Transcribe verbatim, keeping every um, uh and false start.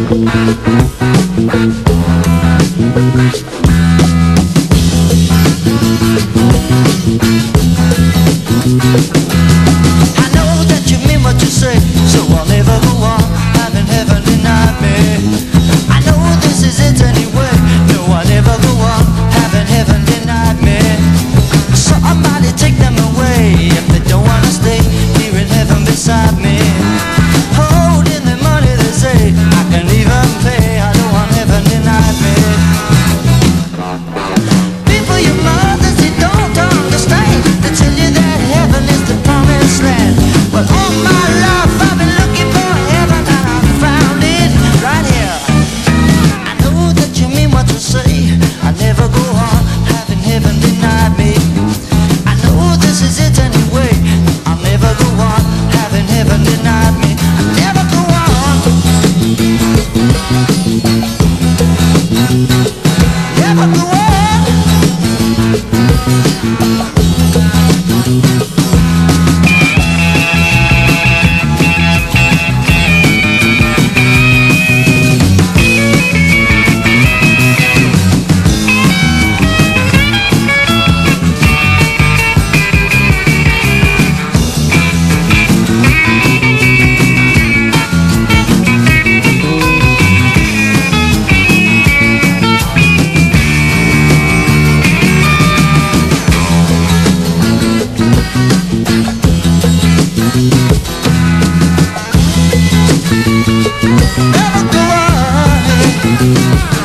know that you mean what you say, so I'll never go on having heaven denied me. I know this is it anyway. No, I'll never go on having heaven denied me. Somebody take them away if they don't wanna stay here in heaven beside me. Holding the money they say I can even pay. I don't want heaven denied me. People, your mothers, they don't understand. They tell you that heaven is the promised land. But all my life I've been looking for heaven and I found it right here. I know that you mean what you say. I never go on having heaven denied me. I know this is it anyway. I'll never go on having heaven denied me. I never go on. Never go on. Never go on.